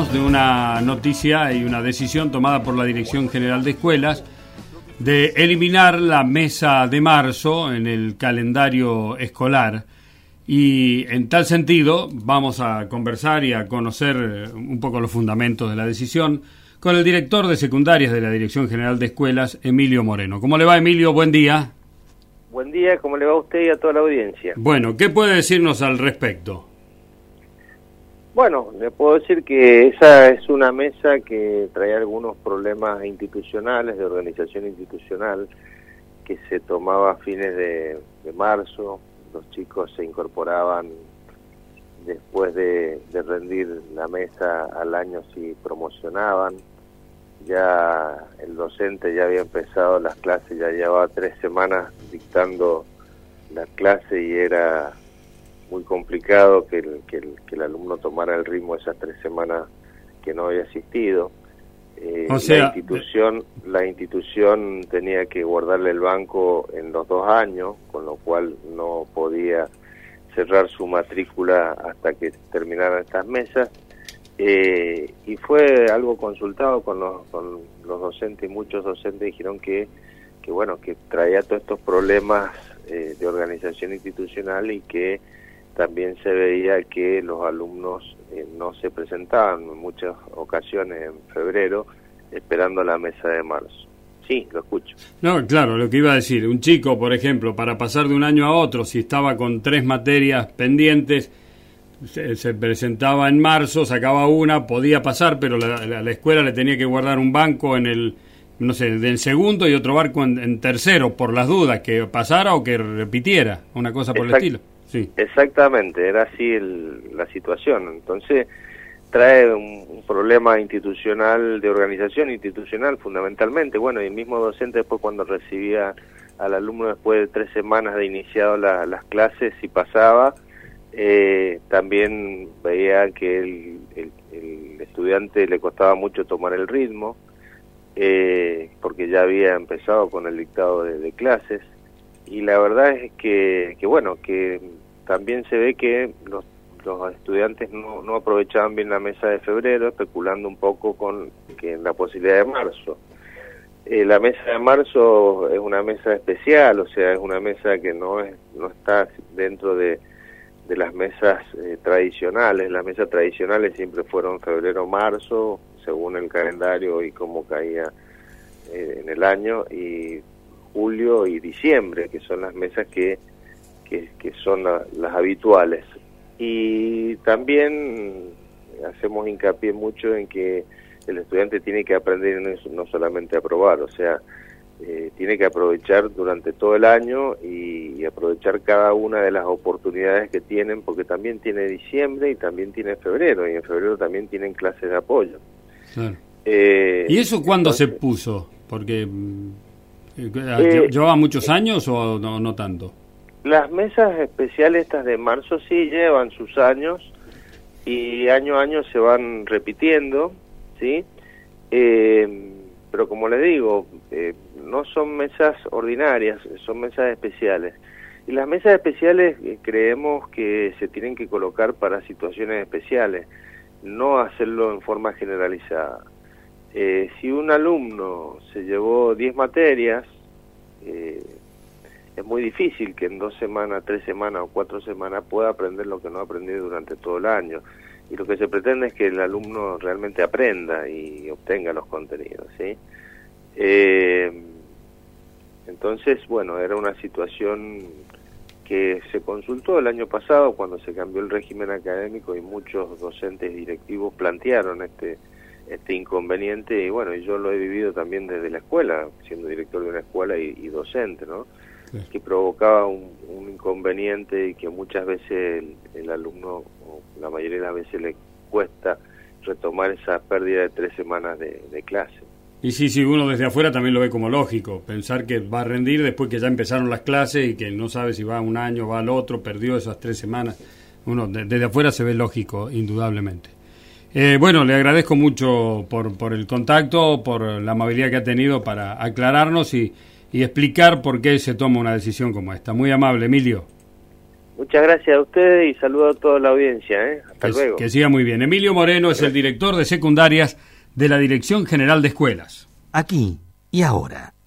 enteramos de una noticia y una decisión tomada por la Dirección General de Escuelas de eliminar la mesa de marzo en el calendario escolar. Y en tal sentido vamos a conversar y a conocer un poco los fundamentos de la decisión con el director de secundarias de la Dirección General de Escuelas, Emilio Moreno. ¿Cómo le va, Emilio? Buen día. Buen día, ¿cómo le va a usted y a toda la audiencia? Bueno, ¿qué puede decirnos al respecto? Bueno, le puedo decir que esa es una mesa que trae algunos problemas institucionales, de organización institucional, que se tomaba a fines de marzo. Los chicos se incorporaban después de rendir la mesa al año si promocionaban. Ya el docente ya había empezado las clases, ya llevaba 3 semanas dictando la clase y era muy complicado que el alumno tomara el ritmo esas 3 semanas que no había asistido. O sea, la institución tenía que guardarle el banco en los 2 años, con lo cual no podía cerrar su matrícula hasta que terminaran estas mesas. Y fue algo consultado con los docentes, y muchos docentes dijeron que traía todos estos problemas de organización institucional y que también se veía que los alumnos no se presentaban en muchas ocasiones en febrero esperando la mesa de marzo. Sí, lo escucho. No, claro, lo que iba a decir, un chico, por ejemplo, para pasar de un año a otro, si estaba con 3 materias pendientes, se presentaba en marzo, sacaba una, podía pasar, pero la escuela le tenía que guardar un banco en el, no sé, en segundo y otro banco en tercero, por las dudas, que pasara o que repitiera, una cosa por el estilo. Sí. Exactamente, era así la situación. Entonces trae un problema institucional, de organización institucional fundamentalmente. Bueno, y el mismo docente después, cuando recibía al alumno después de 3 semanas de iniciado las clases, si pasaba, también veía que el estudiante le costaba mucho tomar el ritmo, porque ya había empezado con el dictado de clases. Y la verdad es que también se ve que los estudiantes no aprovechaban bien la mesa de febrero, especulando un poco con la posibilidad de marzo. La mesa de marzo es una mesa especial, o sea, es una mesa que no está dentro de las mesas tradicionales. Las mesas tradicionales siempre fueron febrero-marzo, según el calendario y cómo caía en el año, y julio y diciembre, que son las mesas que son las habituales. Y también hacemos hincapié mucho en que el estudiante tiene que aprender no solamente a aprobar, o sea, tiene que aprovechar durante todo el año y aprovechar cada una de las oportunidades que tienen, porque también tiene diciembre y también tiene febrero, y en febrero también tienen clases de apoyo. Claro. ¿Y eso cuándo se puso? Porque ¿llevaba muchos años o no tanto? Las mesas especiales estas de marzo sí llevan sus años, y año a año se van repitiendo, ¿sí? Pero como les digo, no son mesas ordinarias, son mesas especiales. Y las mesas especiales creemos que se tienen que colocar para situaciones especiales, no hacerlo en forma generalizada. Si un alumno se llevó 10 materias, es muy difícil que en 2 semanas, 3 semanas o 4 semanas pueda aprender lo que no ha aprendido durante todo el año. Y lo que se pretende es que el alumno realmente aprenda y obtenga los contenidos, ¿sí? Entonces, bueno, era una situación que se consultó el año pasado cuando se cambió el régimen académico, y muchos docentes y directivos plantearon este inconveniente, y bueno, yo lo he vivido también desde la escuela, siendo director de una escuela y docente, ¿no? Que provocaba un inconveniente, y que muchas veces el alumno, o la mayoría de las veces, le cuesta retomar esa pérdida de 3 semanas de clase. Y sí, uno desde afuera también lo ve como lógico, pensar que va a rendir después que ya empezaron las clases y que no sabe si va un año, va al otro, perdió esas 3 semanas. Uno desde afuera se ve lógico, indudablemente. Bueno, le agradezco mucho por el contacto, por la amabilidad que ha tenido para aclararnos y explicar por qué se toma una decisión como esta. Muy amable, Emilio. Muchas gracias a ustedes y saludo a toda la audiencia. Hasta luego. Que siga muy bien. Emilio Moreno es el director de secundarias de la Dirección General de Escuelas. Aquí y ahora.